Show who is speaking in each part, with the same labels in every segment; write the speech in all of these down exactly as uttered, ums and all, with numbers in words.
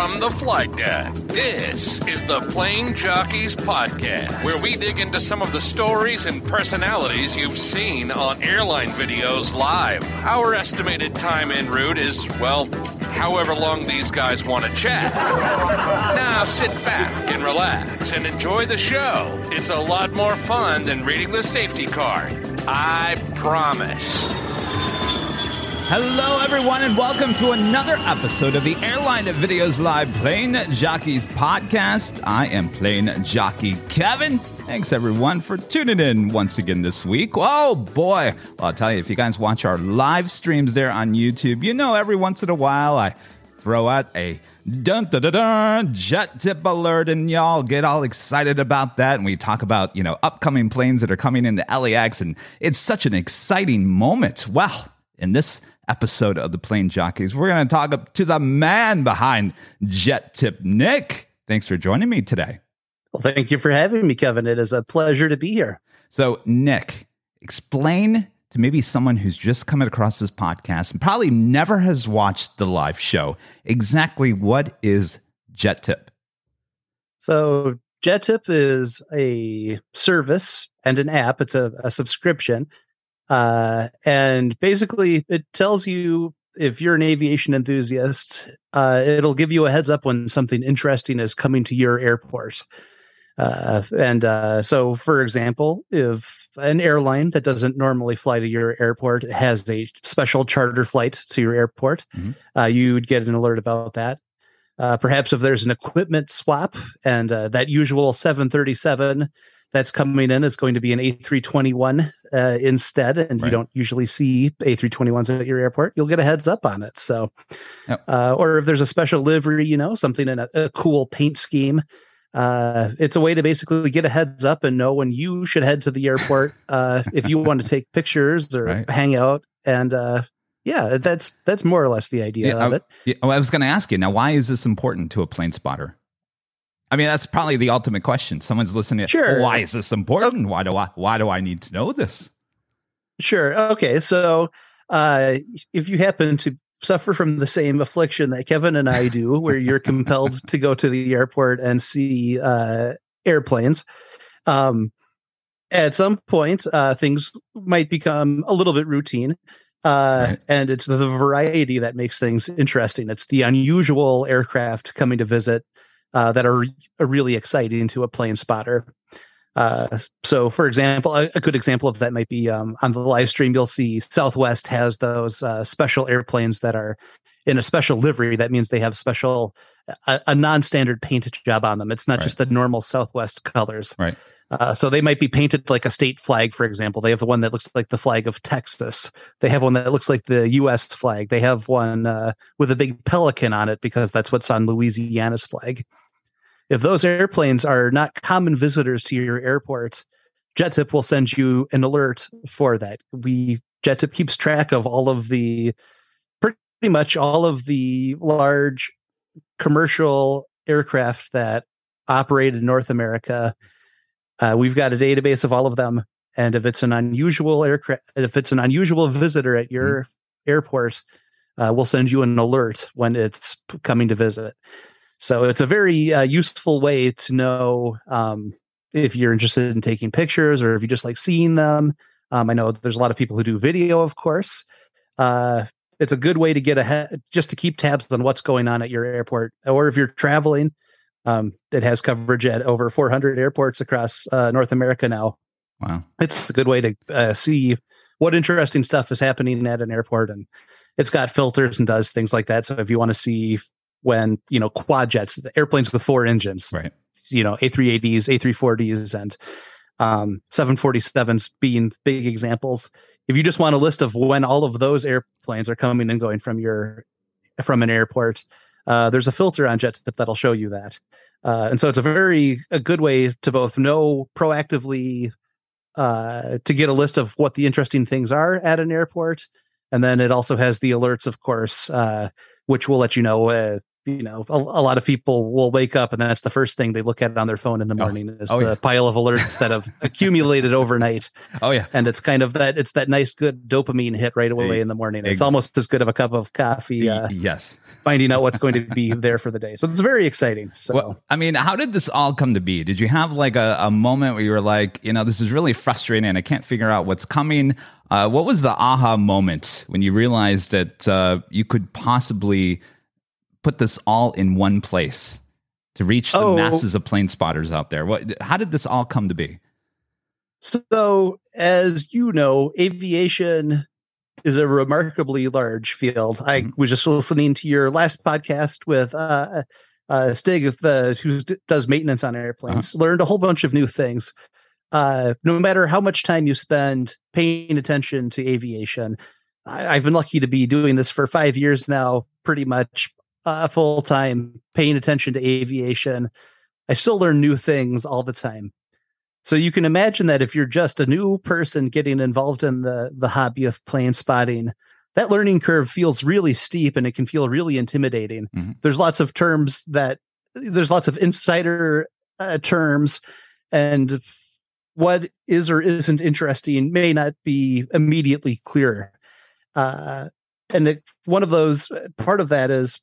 Speaker 1: from the flight deck. This is the Plane Jockeys Podcast, where we dig into some of the stories and personalities you've seen on airline videos live. Our estimated time en route is, well, however long these guys want to chat. Now sit back and relax and enjoy the show. It's a lot more fun than reading the safety card. I promise.
Speaker 2: Hello, everyone, and welcome to another episode of the Airline Videos Live Plane Jockeys Podcast. I am Plane Jockey Kevin. Thanks, everyone, for tuning in once again this week. Oh, boy. Well, I'll tell you, if you guys watch our live streams there on YouTube, you know every once in a while I throw out a dun-dun-dun-dun jet tip alert, and y'all get all excited about that. And we talk about, you know, upcoming planes that are coming into L A X, and it's such an exciting moment. Well, in this episode of the Plane Jockeys, we're going to talk up to the man behind Jet Tip, Nick. Thanks for joining me today.
Speaker 3: Well, thank you for having me, Kevin. It is a pleasure to be here.
Speaker 2: So, Nick, explain to maybe someone who's just coming across this podcast and probably never has watched the live show, exactly what is Jet Tip?
Speaker 3: So, Jet Tip is a service and an app. It's a, a subscription. Uh, and basically, it tells you, if you're an aviation enthusiast, uh, it'll give you a heads up when something interesting is coming to your airport. Uh, and uh, so, for example, if an airline that doesn't normally fly to your airport has a special charter flight to your airport, mm-hmm. uh, you'd get an alert about that. Uh, perhaps if there's an equipment swap and uh, that usual seven thirty-seven that's coming in is going to be an A three twenty-one uh, instead, and right. you don't usually see A three twenty-ones at your airport, you'll get a heads up on it. So, yep. uh, or if there's a special livery, you know, something in a, a cool paint scheme, uh, it's a way to basically get a heads up and know when you should head to the airport uh, if you want to take pictures or right. hang out. And uh, yeah, that's that's more or less the idea
Speaker 2: yeah,
Speaker 3: of
Speaker 2: I,
Speaker 3: it.
Speaker 2: Yeah, well, I was going to ask you now, why is this important to a plane spotter? I mean, that's probably the ultimate question. Someone's listening.
Speaker 3: Sure.
Speaker 2: Oh, why is this important? Why do I? Why do I need to know this?
Speaker 3: Sure. Okay. So, uh, if you happen to suffer from the same affliction that Kevin and I do, where you're compelled to go to the airport and see uh, airplanes, um, at some point, uh, things might become a little bit routine. Uh, right. And it's the variety that makes things interesting. It's the unusual aircraft coming to visit. Uh, that are, are really exciting to a plane spotter. Uh, so, for example, a, a good example of that might be um, on the live stream, you'll see Southwest has those uh, special airplanes that are in a special livery. That means they have special, a, a non-standard paint job on them. It's not right. just the normal Southwest colors.
Speaker 2: Right.
Speaker 3: Uh, so they might be painted like a state flag, for example. They have the one that looks like the flag of Texas. They have one that looks like the U S flag. They have one uh, with a big pelican on it because that's what's on Louisiana's flag. If those airplanes are not common visitors to your airport, Jet Tip will send you an alert for that. We Jet Tip keeps track of all of the, pretty much all of the large commercial aircraft that operate in North America. Uh, we've got a database of all of them, and if it's an unusual aircraft, if it's an unusual visitor at your mm-hmm. airport, uh, we'll send you an alert when it's coming to visit. So it's a very uh, useful way to know um, if you're interested in taking pictures or if you just like seeing them. Um, I know there's a lot of people who do video, of course. Uh, it's a good way to get ahead, just to keep tabs on what's going on at your airport, or if you're traveling. Um, it has coverage at over four hundred airports across uh, North America now.
Speaker 2: Wow.
Speaker 3: It's a good way to uh, see what interesting stuff is happening at an airport. And it's got filters and does things like that. So if you want to see when, you know, quad jets, the airplanes with four engines,
Speaker 2: right?
Speaker 3: You know, A three eighties, A three forties, and um, seven forty-sevens being big examples. If you just want a list of when all of those airplanes are coming and going from your, from an airport, Uh, there's a filter on Jet Tip that'll show you that. Uh, and so it's a very, a good way to both know proactively uh, to get a list of what the interesting things are at an airport. And then it also has the alerts, of course, uh, which will let you know uh, you know, a, a lot of people will wake up and that's the first thing they look at on their phone in the morning
Speaker 2: oh.
Speaker 3: is
Speaker 2: Oh,
Speaker 3: the
Speaker 2: yeah.
Speaker 3: pile of alerts that have accumulated overnight.
Speaker 2: Oh yeah.
Speaker 3: And it's kind of that, it's that nice, good dopamine hit right away in the morning. It's
Speaker 2: Ex-
Speaker 3: almost as good of a cup of coffee. Uh,
Speaker 2: yes.
Speaker 3: Finding out what's going to be there for the day. So it's very exciting. So,
Speaker 2: well, I mean, how did this all come to be? Did you have like a, a moment where you were like, you know, this is really frustrating and I can't figure out what's coming? Uh, what was the aha moment when you realized that uh, you could possibly put this all in one place to reach the
Speaker 3: oh,
Speaker 2: masses of plane spotters out there? What? How did this all come to be?
Speaker 3: So, as you know, aviation is a remarkably large field. I mm-hmm. was just listening to your last podcast with uh, uh, Stig, the, who does maintenance on airplanes, uh-huh. learned a whole bunch of new things. Uh, no matter how much time you spend paying attention to aviation, I, I've been lucky to be doing this for five years now, pretty much uh, full time, paying attention to aviation. I still learn new things all the time. So you can imagine that if you're just a new person getting involved in the, the hobby of plane spotting, that learning curve feels really steep and it can feel really intimidating. Mm-hmm. There's lots of terms that there's lots of insider uh, terms, and what is or isn't interesting may not be immediately clear. Uh, and it, one of those, part of that is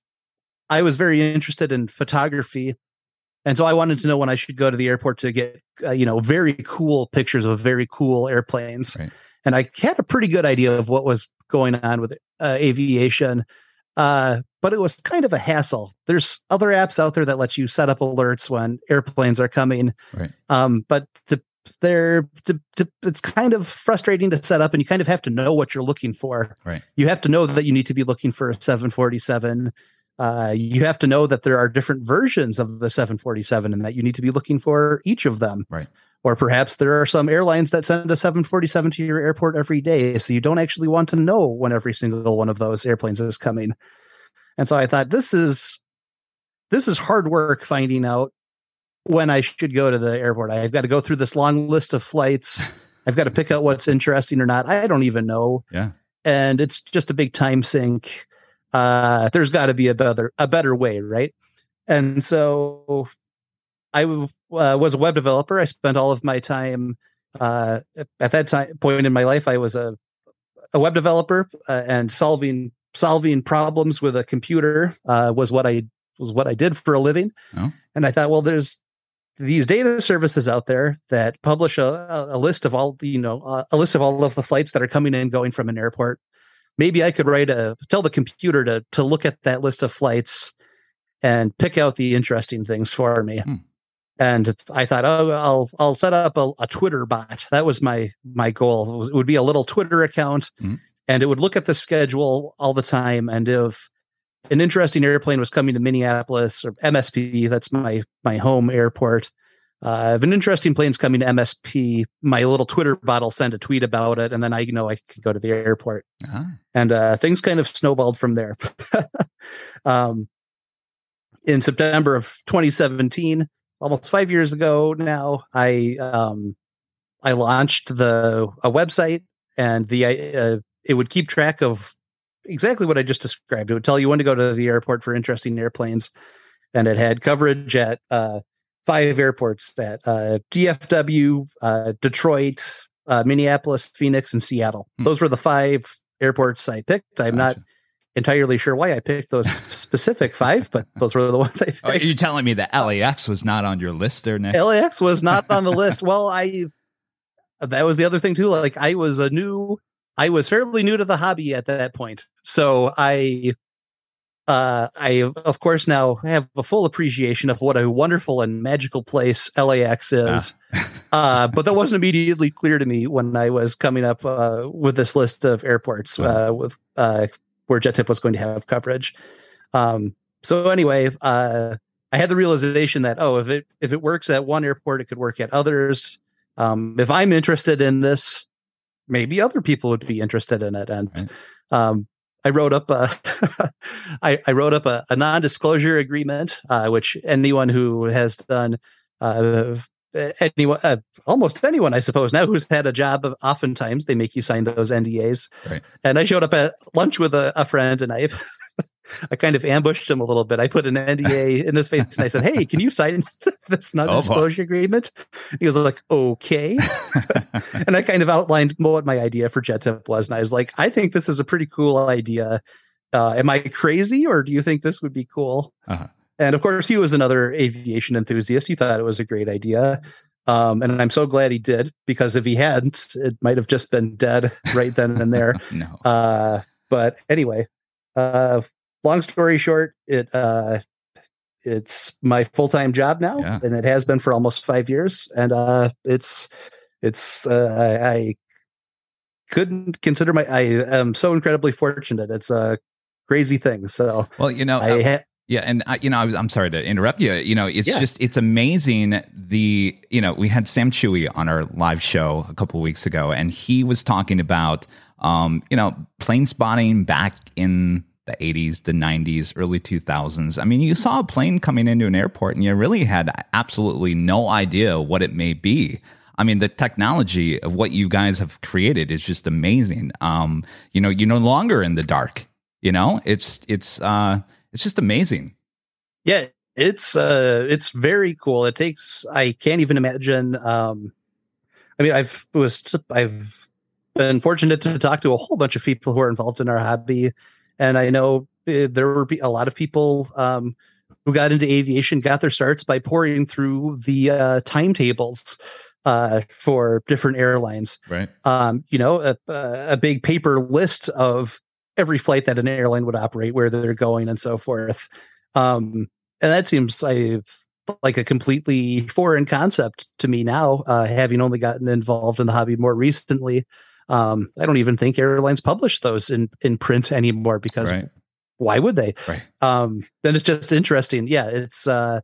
Speaker 3: I was very interested in photography. And so I wanted to know when I should go to the airport to get, uh, you know, very cool pictures of very cool airplanes. Right. And I had a pretty good idea of what was going on with uh, aviation, uh, but it was kind of a hassle. There's other apps out there that let you set up alerts when airplanes are coming. Right. Um, but to, they're, to, to, it's kind of frustrating to set up, and you kind of have to know what you're looking for. Right. You have to know that you need to be looking for a seven forty-seven. Uh, you have to know that there are different versions of the seven forty-seven and that you need to be looking for each of them. Right. Or perhaps there are some airlines that send a seven forty-seven to your airport every day, so you don't actually want to know when every single one of those airplanes is coming. And so I thought, this is this is hard work finding out when I should go to the airport. I've got to go through this long list of flights. I've got to pick out what's interesting or not. I don't even know. Yeah. And it's just a big time sink. Uh, there's got to be a better a better way, right? And so I uh, was a web developer. I spent all of my time uh, at that time point in my life. I was a a web developer, uh, and solving solving problems with a computer uh, was what I was what I did for a living. Oh. And I thought, well, there's these data services out there that publish a, a list of all you know uh, a list of all of the flights that are coming in and going from an airport. Maybe I could write a tell the computer to to look at that list of flights and pick out the interesting things for me. Hmm. And I thought, oh, I'll I'll set up a, a Twitter bot. That was my my goal. It, was, it would be a little Twitter account, hmm. and it would look at the schedule all the time. And if an interesting airplane was coming to Minneapolis or M S P, that's my my home airport. Uh, if an interesting plane's coming to M S P, my little Twitter bot will send a tweet about it, and then I you know I could go to the airport. Uh-huh. And uh, things kind of snowballed from there. um, in September of twenty seventeen, almost five years ago now, I um, I launched the a website, and the uh, it would keep track of exactly what I just described. It would tell you when to go to the airport for interesting airplanes, and it had coverage at uh, five airports: at uh, D F W, uh, Detroit, uh, Minneapolis, Phoenix, and Seattle. Hmm. Those were the five airports I picked. I'm gotcha. Not entirely sure why I picked those specific five, but those were the ones I picked.
Speaker 2: Are you telling me that L A X was not on your list there, Nick?
Speaker 3: L A X was not on the list. Well, I that was the other thing too. Like I was a new, I was fairly new to the hobby at that point, so I, uh, I of course now have a full appreciation of what a wonderful and magical place L A X is. Ah. uh, but that wasn't immediately clear to me when I was coming up uh, with this list of airports uh, with. Uh, where Jet Tip was going to have coverage. Um, so anyway, uh, I had the realization that, oh, if it, if it works at one airport, it could work at others. Um, if I'm interested in this, maybe other people would be interested in it. And, right. um, I wrote up a, I, I wrote up a, a non-disclosure agreement, uh, which anyone who has done, uh, anyone, uh, almost anyone, I suppose, now who's had a job, oftentimes they make you sign those N D As. Right. And I showed up at lunch with a, a friend, and I I kind of ambushed him a little bit. I put an N D A in his face and I said, "Hey, can you sign this non-disclosure oh, agreement?" He was like, "Okay." And I kind of outlined what my idea for JetTip was. And I was like, "I think this is a pretty cool idea. Uh, am I crazy, or do you think this would be cool?" Uh-huh. And of course, he was another aviation enthusiast. He thought it was a great idea. Um, and I'm so glad he did, because if he hadn't, it might have just been dead right then and there.
Speaker 2: No.
Speaker 3: Uh, but anyway, uh, long story short, it uh, it's my full-time job now, yeah. and it has been for almost five years. And uh, it's it's uh, I, I couldn't consider my I am so incredibly fortunate. It's a crazy thing. So
Speaker 2: well, you know.
Speaker 3: I ha-
Speaker 2: Yeah, and I, you know, I was, I'm sorry to interrupt you. You know, it's
Speaker 3: yeah.
Speaker 2: just, it's amazing. The, you know, we had Sam Chewy on our live show a couple of weeks ago, and he was talking about, um, you know, plane spotting back in the eighties, the nineties, early two thousands. I mean, you saw a plane coming into an airport, and you really had absolutely no idea what it may be. I mean, the technology of what you guys have created is just amazing. Um, you know, you're no longer in the dark. You know, it's it's. uh It's just amazing.
Speaker 3: Yeah, it's uh, it's very cool. It takes, I can't even imagine. Um, I mean, I've was I've been fortunate to talk to a whole bunch of people who are involved in our hobby, and I know there were a lot of people um, who got into aviation, got their starts by pouring through the uh, timetables uh, for different airlines.
Speaker 2: Right.
Speaker 3: Um, you know, a, a big paper list of every flight that an airline would operate, where they're going, and so forth. Um, and that seems like, like a completely foreign concept to me now, uh, having only gotten involved in the hobby more recently. Um, I don't even think airlines publish those in, in print anymore, because
Speaker 2: right.
Speaker 3: why would they?
Speaker 2: Right.
Speaker 3: Um, then it's just interesting. Yeah, it's uh,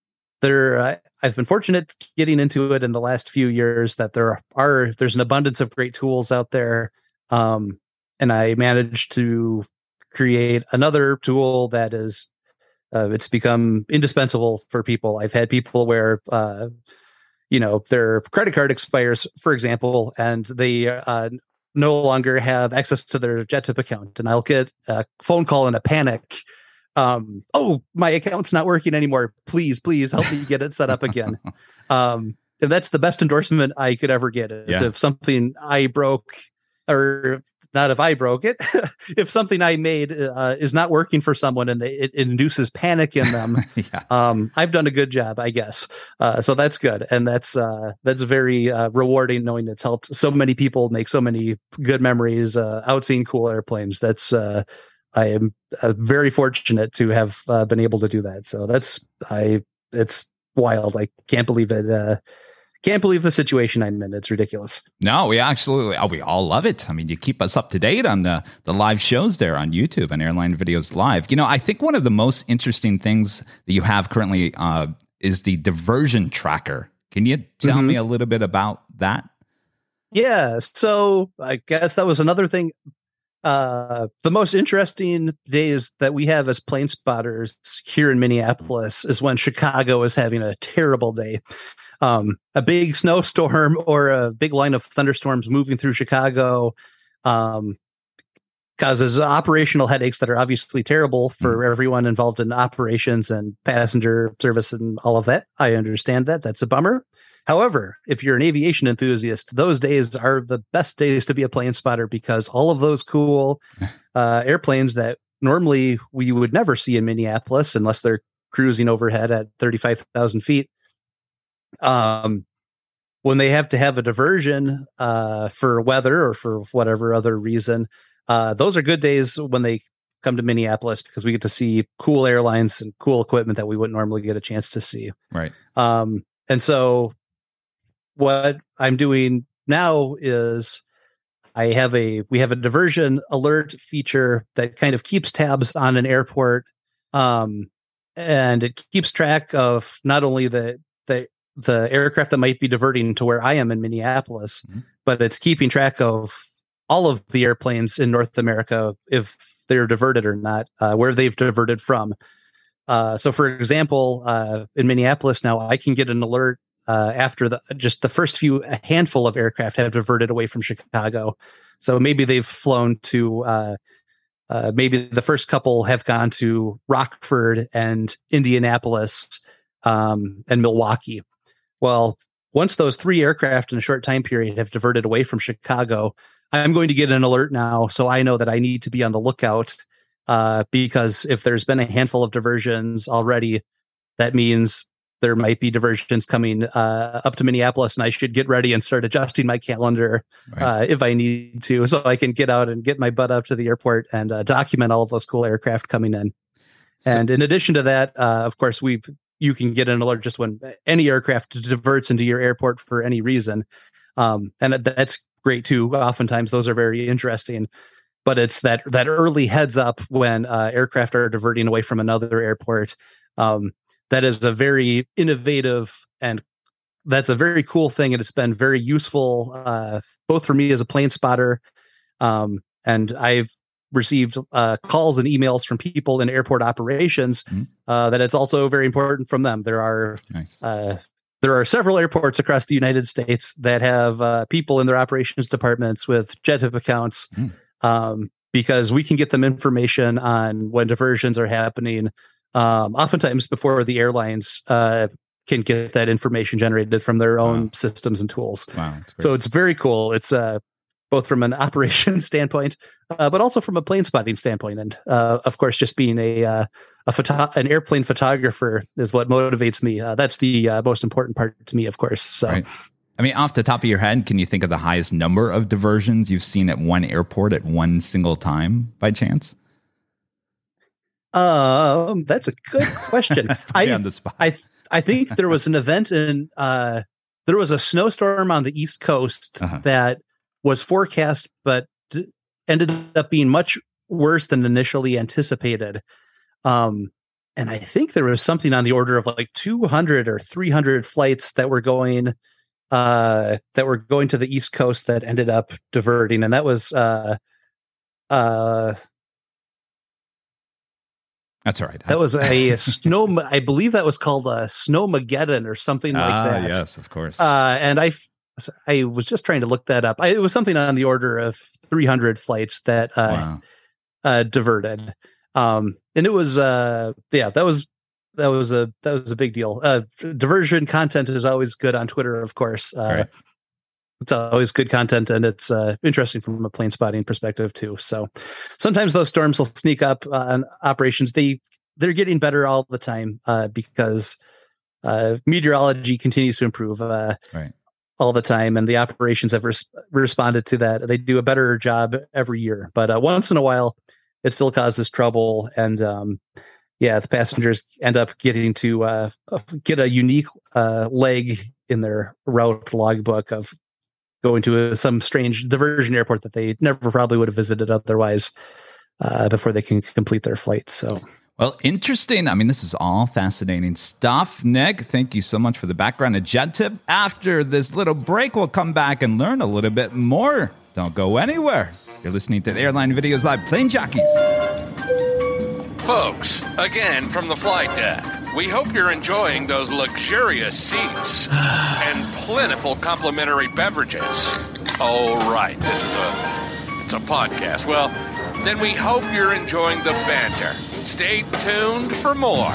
Speaker 3: there. Uh, I've been fortunate getting into it in the last few years, that there are there's an abundance of great tools out there. Um, And I managed to create another tool that is, uh, it's become indispensable for people. I've had people where, uh, you know, their credit card expires, for example, and they uh, no longer have access to their JetTip account. And I'll get a phone call in a panic. Um, oh, my account's not working anymore. Please, please help me get it set up again. um, and that's the best endorsement I could ever get, is yeah. if something I broke, or not if I broke it, if something I made uh, is not working for someone, and they, it, it induces panic in them,
Speaker 2: yeah.
Speaker 3: um, I've done a good job, I guess. Uh, so that's good. And that's uh, that's very uh, rewarding, knowing it's helped so many people make so many good memories, uh, out seeing cool airplanes. That's uh, I am uh, very fortunate to have uh, been able to do that. So that's, I, it's wild. I can't believe it. Uh, Can't believe the situation I'm in. It's ridiculous.
Speaker 2: No, we absolutely, oh, we all love it. I mean, you keep us up to date on the, the live shows there on YouTube and Airline Videos Live. You know, I think one of the most interesting things that you have currently uh, is the diversion tracker. Can you tell mm-hmm. me a little bit about that?
Speaker 3: Yeah. So I guess that was another thing. Uh, the most interesting days that we have as plane spotters here in Minneapolis is when Chicago is having a terrible day. Um, a big snowstorm or a big line of thunderstorms moving through Chicago um, causes operational headaches that are obviously terrible for mm. everyone involved in operations and passenger service and all of that. I understand that. That's a bummer. However, if you're an aviation enthusiast, those days are the best days to be a plane spotter, because all of those cool uh, airplanes that normally we would never see in Minneapolis unless they're cruising overhead at thirty-five thousand feet. Um, when they have to have a diversion uh, for weather or for whatever other reason, uh, those are good days when they come to Minneapolis, because we get to see cool airlines and cool equipment that we wouldn't normally get a chance to see.
Speaker 2: Right.
Speaker 3: Um, and so what I'm doing now is I have a, we have a diversion alert feature that kind of keeps tabs on an airport. Um, and it keeps track of not only the, the, the aircraft that might be diverting to where I am in Minneapolis, mm-hmm. but it's keeping track of all of the airplanes in North America, if they're diverted or not, uh, where they've diverted from. Uh, so for example, uh, in Minneapolis now, I can get an alert uh, after the, just the first few, a handful of aircraft have diverted away from Chicago. So maybe they've flown to uh, uh, maybe the first couple have gone to Rockford and Indianapolis um, and Milwaukee. Well, once those three aircraft in a short time period have diverted away from Chicago, I'm going to get an alert now, so I know that I need to be on the lookout, uh, because if there's been a handful of diversions already, that means there might be diversions coming uh, up to Minneapolis, and I should get ready and start adjusting my calendar right. uh, if I need to, so I can get out and get my butt up to the airport and uh, document all of those cool aircraft coming in. So, and in addition to that, uh, of course, we you can get an alert just when any aircraft diverts into your airport for any reason, um, and that's great too. Oftentimes, those are very interesting. But it's that that early heads up when uh, aircraft are diverting away from another airport. Um, That is a very innovative and that's a very cool thing. And it's been very useful, uh, both for me as a plane spotter. Um, and I've received uh, calls and emails from people in airport operations mm-hmm. uh, that it's also very important from them. There are nice. uh, there are several airports across the United States that have uh, people in their operations departments with J E T I P accounts mm. um, because we can get them information on when diversions are happening. Um, oftentimes before the airlines uh, can get that information generated from their own wow. systems and tools. Wow, so it's very cool. It's uh, both from an operation standpoint, uh, but also from a plane spotting standpoint. And uh, of course, just being a uh, a photo- an airplane photographer is what motivates me. Uh, that's the uh, most important part to me, of course. So,
Speaker 2: right. I mean, off the top of your head, can you think of the highest number of diversions you've seen at one airport at one single time by chance?
Speaker 3: Um, that's a good question. I, on the spot. I, I think there was an event in, uh, there was a snowstorm on the East Coast uh-huh. that was forecast, but d- ended up being much worse than initially anticipated. Um, and I think there was something on the order of like two hundred or three hundred flights that were going, uh, that were going to the East Coast that ended up diverting. And that was, uh, uh,
Speaker 2: That's all right.
Speaker 3: That was a, a snow. I believe that was called a Snowmageddon or something like ah, that.
Speaker 2: Yes, of course.
Speaker 3: Uh, and I, I was just trying to look that up. I, it was something on the order of three hundred flights that uh, wow. uh, diverted. Um, and it was, uh, yeah, that was that was a that was a big deal. Uh, diversion content is always good on Twitter, of course. Uh, right. It's always good content, and it's uh, interesting from a plane spotting perspective too. So sometimes those storms will sneak up uh, on operations. They they're getting better all the time uh, because uh, meteorology continues to improve uh, right. all the time, and the operations have res- responded to that. They do a better job every year, but uh, once in a while, it still causes trouble, and um, yeah, the passengers end up getting to uh, get a unique uh, leg in their route logbook of going to a, some strange diversion airport that they never probably would have visited otherwise uh, before they can complete their flight. So,
Speaker 2: well, interesting. I mean, this is all fascinating stuff. Nick, thank you so much for the background of J E T I P. After this little break, we'll come back and learn a little bit more. Don't go anywhere. You're listening to the Airline Videos Live Plane Jockeys.
Speaker 1: Folks, again from the flight deck. We hope you're enjoying those luxurious seats and plentiful complimentary beverages. Oh, right. This is a it's a podcast. Well, then we hope you're enjoying the banter. Stay tuned for more.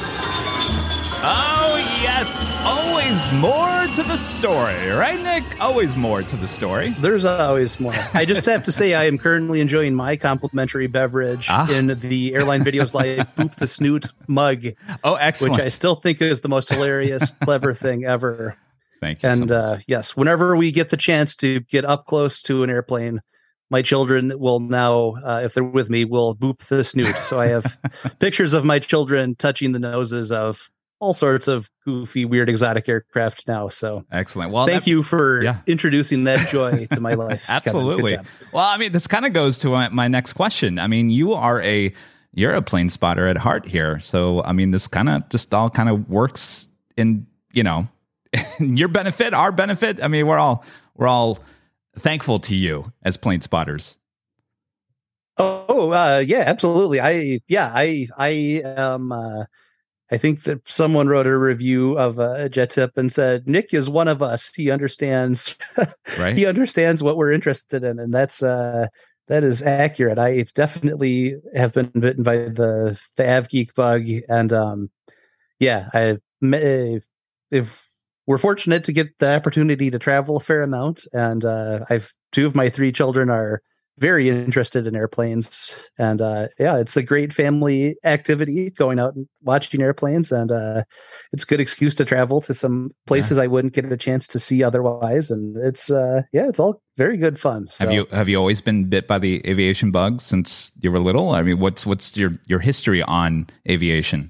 Speaker 2: Oh, yes. Always more to the story. Right, Nick? Always more to the story.
Speaker 3: There's always more. I just have to say I am currently enjoying my complimentary beverage ah. in the Airline Videos Live Boop the Snoot mug.
Speaker 2: Oh, excellent.
Speaker 3: Which I still think is the most hilarious, clever thing ever.
Speaker 2: Thank you.
Speaker 3: And
Speaker 2: so
Speaker 3: uh, yes, whenever we get the chance to get up close to an airplane, my children will now, uh, if they're with me, will boop the snoot. So I have pictures of my children touching the noses of all sorts of goofy, weird, exotic aircraft now. So
Speaker 2: excellent. Well,
Speaker 3: thank
Speaker 2: that,
Speaker 3: you for
Speaker 2: yeah.
Speaker 3: introducing that joy to my life.
Speaker 2: Absolutely. Well, I mean, this kind of goes to my, my next question. I mean, you are a you're a plane spotter at heart here. So, I mean, this kind of just all kind of works in, you know, your benefit, our benefit. I mean, we're all we're all thankful to you as plane spotters.
Speaker 3: Oh, uh, yeah, absolutely. I yeah, I I am. Uh, I think that someone wrote a review of uh, J E T I P and said, Nick is one of us. He understands, right? He understands what we're interested in. And that's, uh, That is accurate. I definitely have been bitten by the the AvGeek bug, and um, yeah, I if, if we're fortunate to get the opportunity to travel a fair amount, and uh, I've two of my three children are very interested in airplanes, and uh, yeah, it's a great family activity going out and watching airplanes, and uh, it's a good excuse to travel to some places yeah. I wouldn't get a chance to see otherwise, and it's uh, yeah, it's all very good fun. So.
Speaker 2: Have you have you always been bit by the aviation bug since you were little? I mean, what's what's your your history on aviation?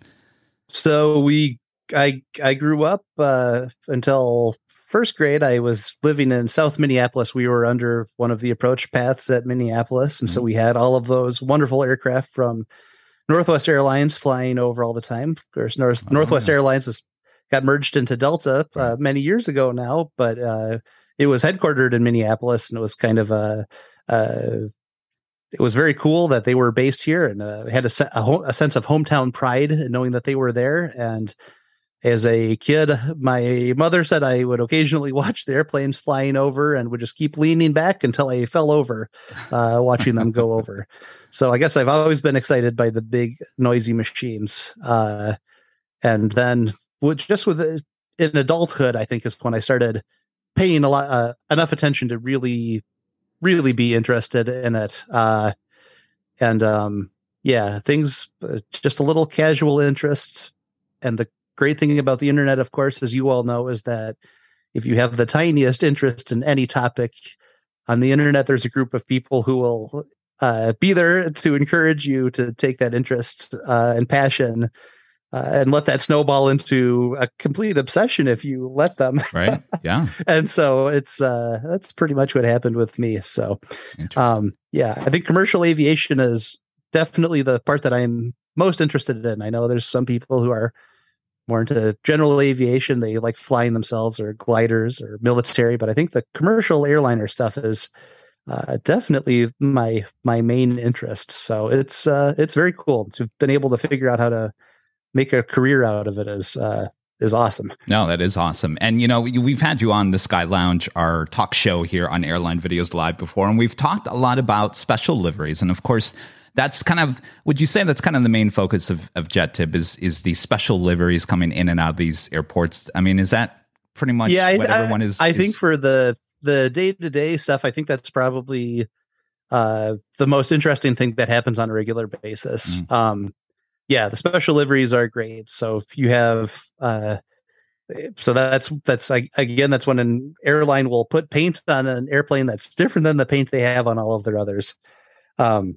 Speaker 3: So we, I I grew up uh, until. First grade, I was living in South Minneapolis. We were under one of the approach paths at Minneapolis. And mm-hmm. so we had all of those wonderful aircraft from Northwest Airlines flying over all the time. Of course, North, oh, Northwest yeah. Airlines has got merged into Delta uh, right. many years ago now, but uh, it was headquartered in Minneapolis, and it was kind of a, uh, it was very cool that they were based here, and uh, had a, se- a, ho- a sense of hometown pride in knowing that they were there. And as a kid, my mother said I would occasionally watch the airplanes flying over and would just keep leaning back until I fell over, uh, watching them go over. So I guess I've always been excited by the big, noisy machines. Uh, and then with, just with uh, in adulthood, I think is when I started paying a lot, uh, enough attention to really, really be interested in it. Uh, and um, yeah, things, uh, just a little casual interest. And the great thing about the internet, of course, as you all know, is that if you have the tiniest interest in any topic on the internet, there's a group of people who will uh, be there to encourage you to take that interest uh, and passion uh, and let that snowball into a complete obsession if you let them.
Speaker 2: Right. Yeah.
Speaker 3: And so it's uh, that's pretty much what happened with me. So, um, yeah, I think commercial aviation is definitely the part that I'm most interested in. I know there's some people who are more into general aviation. They like flying themselves or gliders or military, but I think the commercial airliner stuff is uh, definitely my my main interest. So it's uh, it's very cool to have been able to figure out how to make a career out of it is uh, is awesome.
Speaker 2: No, that is awesome. And, you know, we've had you on the Sky Lounge, our talk show here on Airline Videos Live before, and we've talked a lot about special liveries. And of course, that's kind of, would you say that's kind of the main focus of, of JetTip is, is the special liveries coming in and out of these airports? I mean, is that pretty much
Speaker 3: yeah,
Speaker 2: what
Speaker 3: I,
Speaker 2: everyone is?
Speaker 3: I
Speaker 2: is...
Speaker 3: think for the, the day-to-day stuff, I think that's probably uh, the most interesting thing that happens on a regular basis. Mm. Um, yeah, the special liveries are great. So if you have, uh, so that's, that's again, that's when an airline will put paint on an airplane that's different than the paint they have on all of their others. Um,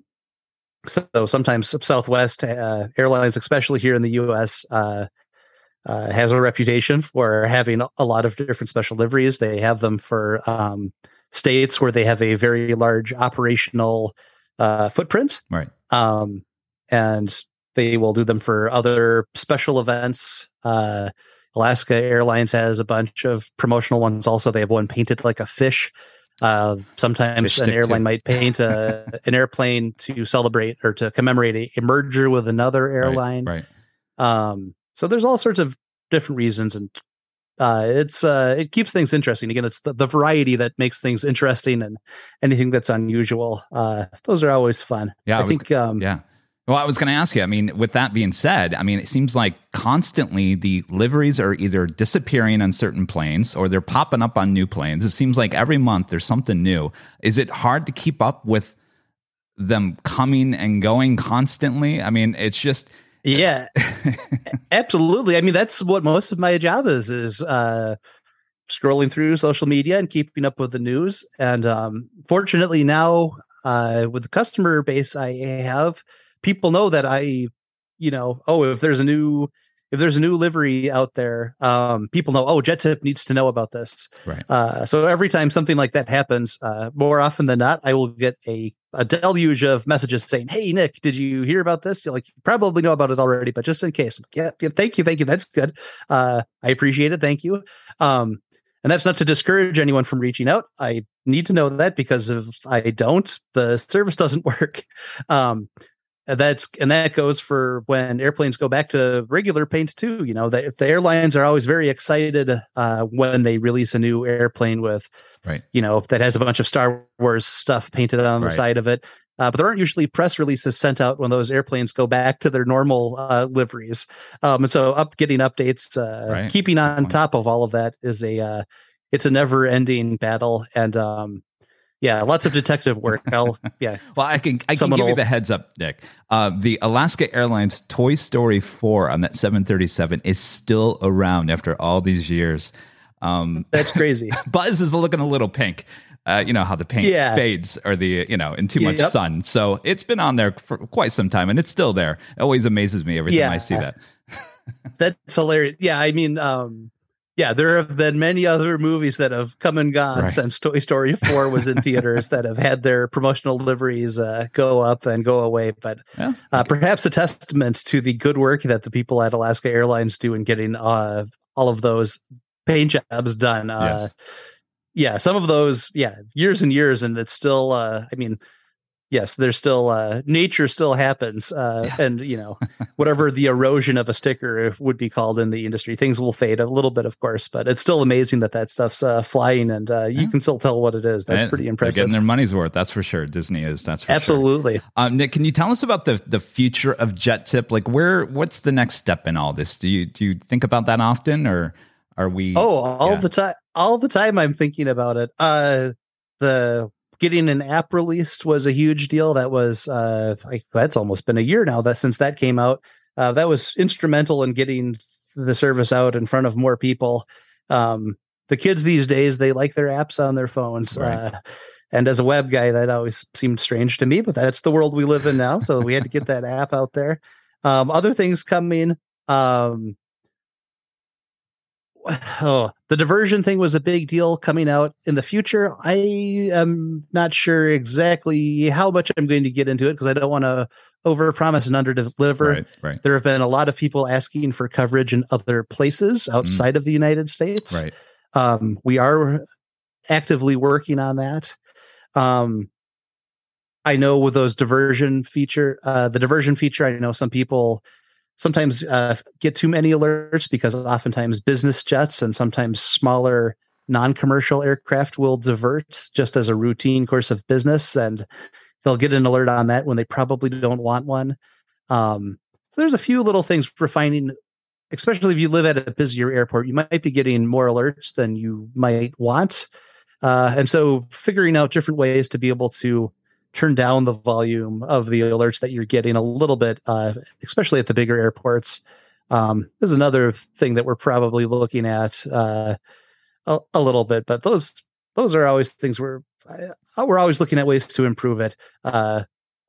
Speaker 3: So sometimes Southwest uh, Airlines, especially here in the U S, uh, uh, has a reputation for having a lot of different special liveries. They have them for um, states where they have a very large operational uh, footprint.
Speaker 2: Right.
Speaker 3: Um, and they will do them for other special events. Uh, Alaska Airlines has a bunch of promotional ones. Also, they have one painted like a fish. Uh, sometimes Fish an airline too. might paint a, an airplane to celebrate or to commemorate a, a merger with another airline.
Speaker 2: Right, right.
Speaker 3: Um, so there's all sorts of different reasons, and uh, it's uh, it keeps things interesting. Again, it's the, the variety that makes things interesting, and anything that's unusual. Uh, those are always fun.
Speaker 2: Yeah,
Speaker 3: I,
Speaker 2: I was,
Speaker 3: think. Um,
Speaker 2: yeah. Well, I was going to ask you, I mean, with that being said, I mean, it seems like constantly the liveries are either disappearing on certain planes or they're popping up on new planes. It seems like every month there's something new. Is it hard to keep up with them coming and going constantly? I mean, it's just...
Speaker 3: Yeah, absolutely. I mean, that's what most of my job is, is uh, scrolling through social media and keeping up with the news. And um, fortunately now, uh, with the customer base I have, people know that I, you know, oh, if there's a new, if there's a new livery out there, um, people know, oh, JetTip needs to know about this.
Speaker 2: Right.
Speaker 3: Uh, so every time something like that happens, uh, more often than not, I will get a, a deluge of messages saying, "Hey, Nick, did you hear about this?" You're like, you probably know about it already, but just in case, yeah, yeah, thank you, thank you, that's good. Uh, I appreciate it, thank you. Um, and that's not to discourage anyone from reaching out. I need to know that because if I don't, the service doesn't work. Um, And that's and that goes for when airplanes go back to regular paint too. You know, that if the airlines are always very excited uh, when they release a new airplane with,
Speaker 2: right,
Speaker 3: you know, that has a bunch of Star Wars stuff painted on the
Speaker 2: right.
Speaker 3: side of it. Uh, but there aren't usually press releases sent out when those airplanes go back to their normal uh, liveries. Um, and so, up getting updates, uh,
Speaker 2: right.
Speaker 3: keeping on top of all of that is a uh, it's a never ending battle. And um, yeah, lots of detective work. I'll yeah.
Speaker 2: Well, I can I can give you the heads up, Nick. Uh, the Alaska Airlines Toy Story four on that seven thirty-seven is still around after all these years. Um,
Speaker 3: That's crazy.
Speaker 2: Buzz is looking a little pink. Uh, you know how the paint
Speaker 3: yeah.
Speaker 2: fades or the you know in too
Speaker 3: yeah,
Speaker 2: much
Speaker 3: yep.
Speaker 2: sun. So it's been on there for quite some time, and it's still there. It always amazes me every time
Speaker 3: yeah.
Speaker 2: I see that.
Speaker 3: That's hilarious. Yeah, I mean. Um, Yeah, there have been many other movies that have come and gone
Speaker 2: right.
Speaker 3: since Toy Story four was in theaters that have had their promotional liveries uh, go up and go away. But
Speaker 2: yeah.
Speaker 3: uh, perhaps a testament to the good work that the people at Alaska Airlines do in getting uh, all of those paint jobs done. Uh,
Speaker 2: yes.
Speaker 3: Yeah, some of those, yeah, years and years, and it's still, uh, I mean, yes, there's still uh, nature still happens, uh,
Speaker 2: yeah.
Speaker 3: and you know whatever the erosion of a sticker would be called in the industry, things will fade a little bit, of course, but it's still amazing that that stuff's uh, flying, and uh, you
Speaker 2: yeah.
Speaker 3: can still tell what it is. That's
Speaker 2: and
Speaker 3: pretty impressive.
Speaker 2: They're getting their money's worth, that's for sure. Disney is, that's for
Speaker 3: absolutely.
Speaker 2: sure. Um, Nick, can you tell us about the the future of Jet Tip? Like, where what's the next step in all this? Do you do you think about that often, or are we?
Speaker 3: Oh, all
Speaker 2: yeah.
Speaker 3: the time, all the time. I'm thinking about it. Uh, the Getting an app released was a huge deal. That was uh, like, that's almost been a year now that since that came out. Uh, that was instrumental in getting the service out in front of more people. Um, the kids these days, they like their apps on their phones.
Speaker 2: Right.
Speaker 3: Uh, and as a web guy, that always seemed strange to me, but that's the world we live in now. So we had to get that app out there. Um, other things coming. Um, Oh, the diversion thing was a big deal coming out in the future. I am not sure exactly how much I'm going to get into it because I don't want to overpromise and underdeliver.
Speaker 2: Right, right.
Speaker 3: There have been a lot of people asking for coverage in other places outside
Speaker 2: mm.
Speaker 3: of the United States.
Speaker 2: Right.
Speaker 3: Um, we are actively working on that. Um, I know with those diversion feature, uh, the diversion feature, I know some people sometimes uh, get too many alerts because oftentimes business jets and sometimes smaller non-commercial aircraft will divert just as a routine course of business, and they'll get an alert on that when they probably don't want one. Um, so there's a few little things we're finding, especially if you live at a busier airport, you might be getting more alerts than you might want. Uh, and so figuring out different ways to be able to turn down the volume of the alerts that you're getting a little bit, uh, especially at the bigger airports. Um, is another thing that we're probably looking at uh, a, a little bit, but those those are always things we're uh, we're always looking at ways to improve it. Uh,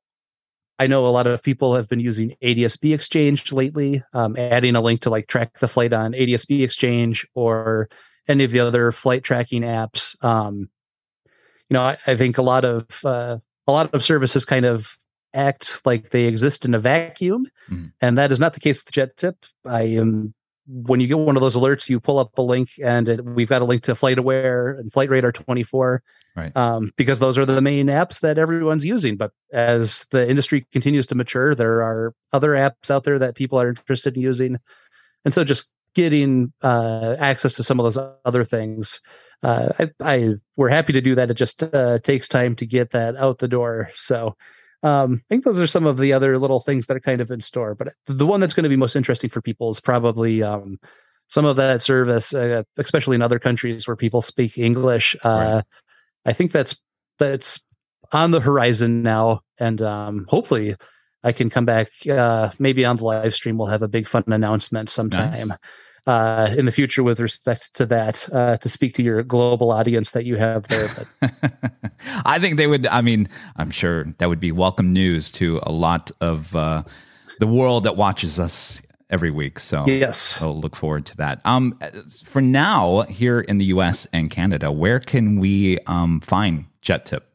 Speaker 3: I know a lot of people have been using A D S B Exchange lately, um, adding a link to like track the flight on A D S B Exchange or any of the other flight tracking apps. Um, you know, I, I think a lot of uh, a lot of services kind of act like they exist in a vacuum, mm-hmm. and that is not the case with Jet Tip. I am when you get one of those alerts, you pull up a link, and it, we've got a link to FlightAware and Flight Radar twenty-four,
Speaker 2: right?
Speaker 3: Um, because those are the main apps that everyone's using. But as the industry continues to mature, there are other apps out there that people are interested in using, and so just getting uh, access to some of those other things. Uh, I, I we're happy to do that. It just uh, takes time to get that out the door. So um, I think those are some of the other little things that are kind of in store. But the one that's going to be most interesting for people is probably um, some of that service, uh, especially in other countries where people speak English. Uh, right. I think that's that's on the horizon now, and um, hopefully I can come back. Uh, maybe on the live stream, we'll have a big fun announcement sometime. Nice. Uh, in the future with respect to that, uh, to speak to your global audience that you have there. But.
Speaker 2: I think they would, I mean, I'm sure that would be welcome news to a lot of uh, the world that watches us every week. So
Speaker 3: yes,
Speaker 2: I'll look forward to that. Um, for now, here in the U S and Canada, where can we um, find Jet Tip?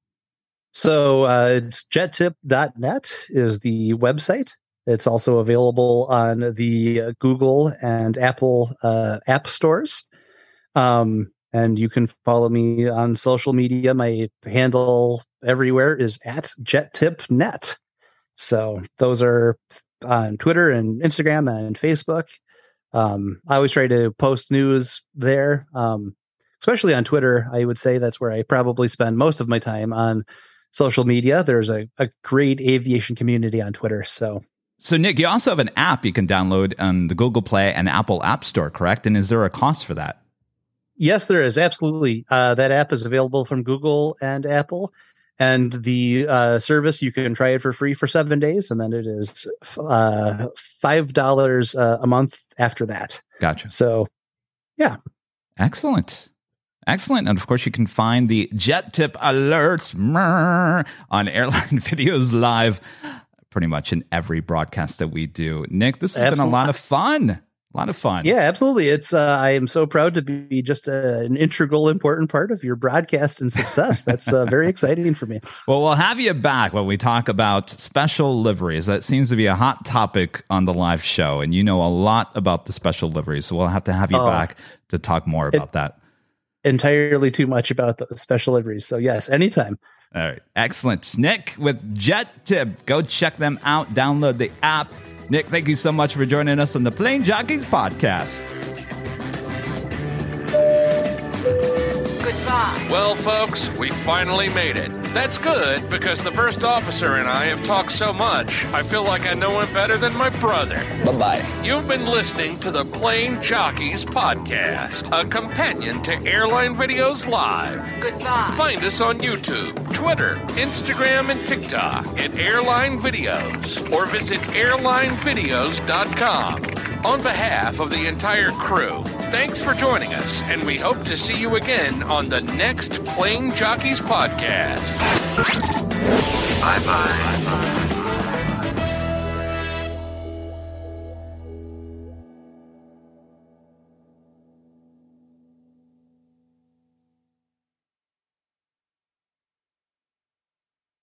Speaker 3: So uh, it's jet tip dot net is the website. It's also available on the Google and Apple uh, app stores. Um, and you can follow me on social media. My handle everywhere is at JetTipNet. So those are on Twitter and Instagram and Facebook. Um, I always try to post news there, um, especially on Twitter. I would say that's where I probably spend most of my time on social media. There's a, a great aviation community on Twitter. So,
Speaker 2: so Nick, you also have an app you can download on the Google Play and Apple App Store, correct? And is there a cost for that?
Speaker 3: Yes, there is. Absolutely. Uh, that app is available from Google and Apple. And the uh, service, you can try it for free for seven days, and then it is uh, five dollars uh, a month after that.
Speaker 2: Gotcha.
Speaker 3: So, yeah.
Speaker 2: Excellent. Excellent. And of course, you can find the Jet Tip Alerts on Airline Videos Live pretty much in every broadcast that we do. Nick, this has Absolutely. been a lot of fun. A lot of fun.
Speaker 3: Yeah, absolutely. It's uh, I am so proud to be just a, an integral, important part of your broadcast and success. That's uh, very exciting for me.
Speaker 2: Well, we'll have you back when we talk about special liveries. That seems to be a hot topic on the live show, and you know a lot about the special liveries. So we'll have to have you oh, back to talk more about
Speaker 3: it,
Speaker 2: that.
Speaker 3: Entirely too much about the special liveries. So yes, anytime.
Speaker 2: All right. Excellent. Nick with Jet Tip. Go check them out. Download the app. Nick, thank you so much for joining us on the Plane Jockeys podcast.
Speaker 1: Goodbye. Well, folks, we finally made it. That's good, because the first officer and I have talked so much, I feel like I know him better than my brother.
Speaker 4: Bye-bye.
Speaker 1: You've been listening to the Plane Jockeys podcast, a companion to Airline Videos Live. Goodbye. Find us on YouTube, Twitter, Instagram, and TikTok at Airline Videos, or visit airline videos dot com. On behalf of the entire crew, thanks for joining us, and we hope to see you again on the next Plane Jockeys podcast. Bye-bye. Bye-bye.